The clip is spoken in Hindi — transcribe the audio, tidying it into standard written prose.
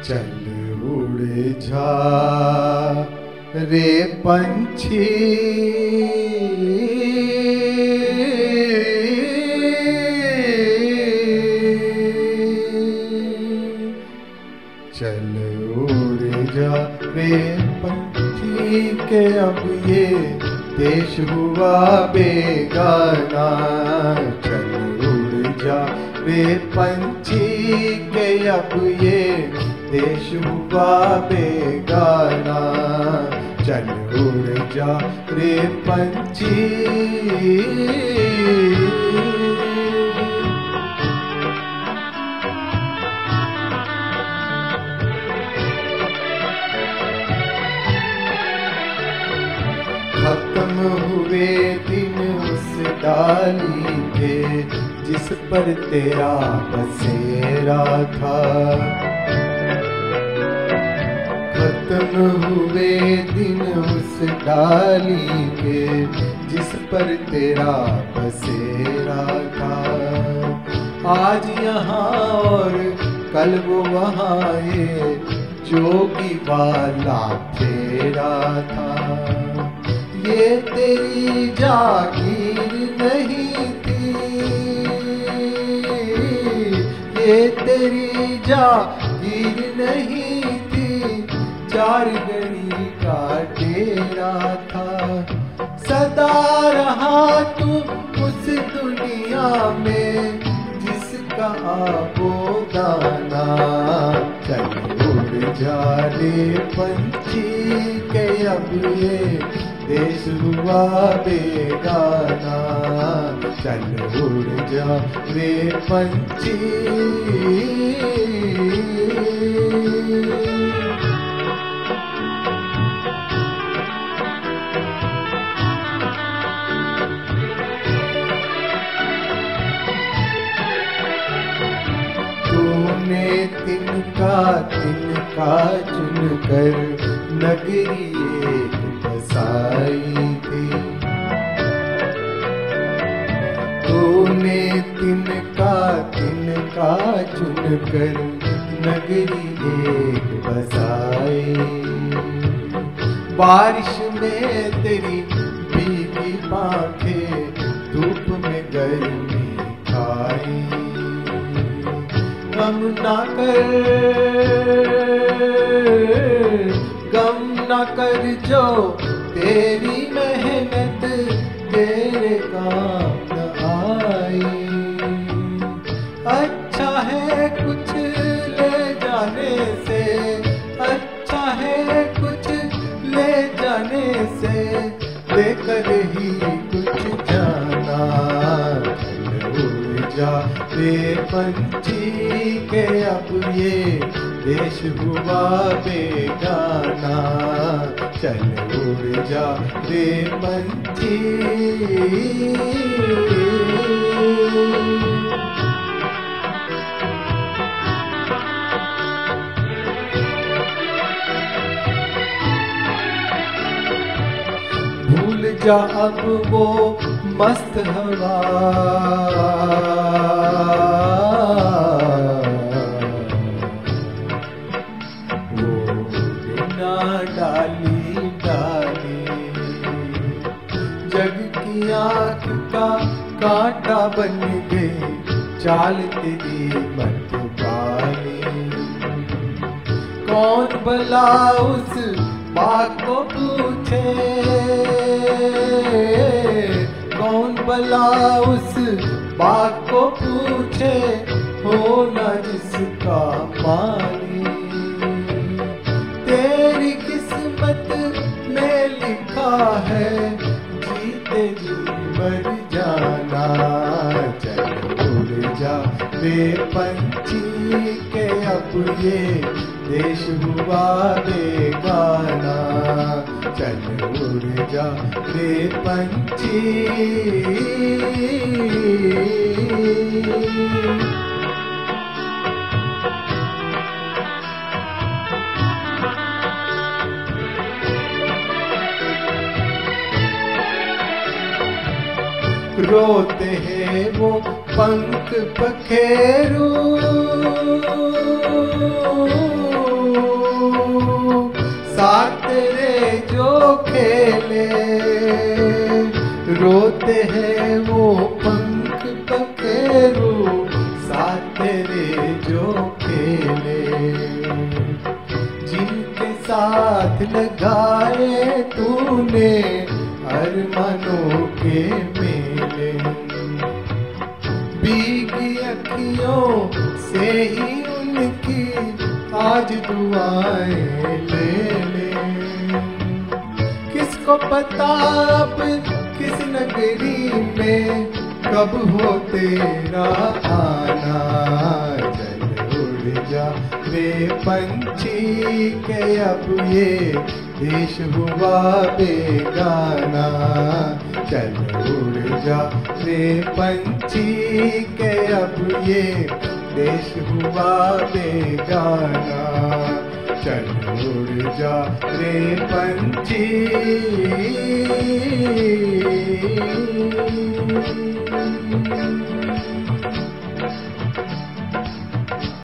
चल उड़ जा रे पंछी, चल उड़ जा रे पंछी के अब ये देश हुआ बेगाना। चल उड़ जा रे पंछी के अब ये देश हुआ बेगाना। चल उड़ जा रे पंछी। खत्म हुए दिन उस डाली के जिस पर तेरा बसेरा था। खत्म हुए दिन उस डाली के जिस पर तेरा बसेरा था। आज यहाँ और कल वो वहाँ ये जोगी वाला फेरा था। ये तेरी जागीर नहीं थी, ये तेरी जागीर नहीं थी, चार गणी का डेरा था। सदा रहा तू उस दुनिया में जिसका आबोदाना। चल उड़ जा रे पंछी के अब ये देश हुआ बेगाना। चल उड़ जा रे पंछी। तूने तिनका चुनकर नगरी एक बसाई थी। तूने तिनका चुनकर नगरी एक बसाई। बारिश में तेरी भीगी आंखें धूप में गर्मी खाई। गम ना कर जो तेरी मेहनत तेरे काम न आई। अच्छा है कुछ ले जाने से, अच्छा है कुछ ले जाने से, लेकर ही कुछ जाना। उड़ जा रे पंछी के अब ये देश हुआ बेगाना। चल उड़ जा रे पंछी। भूल जा अब वो मस्त हवा, वो बिना डाली जग की आँख का कांटा बन गई चाल तेरी मतवाली। कौन भला उस बात को पूछे, कौन भला उस बात को पूछे, होना जिसका माली। तेरी किस्मत में लिखा है जीते जी मर जाना। चल उड़ जा रे पंछी के अब ये देश हुआ बेगाना। चल उड़ जा रे पंछी। रोते हैं वो पंख पखेरू, साथ तेरे जो खेले। रोते हैं वो पंख पखेरू, साथ तेरे जो खेले। जिनके साथ लगाए तूने अरमानों के मेले, भीगी अखियों से ही उनकी आज दुआएं ले ले। किसको पता अब किस नगरी में कब हो तेरा आना। चल उड़ जा रे पंछी के अब ये देश हुआ बेगाना। चल उड़ जा रे पंछी के अब ये देश हुआ बेगाना। चल उड़ जा रे पंछी।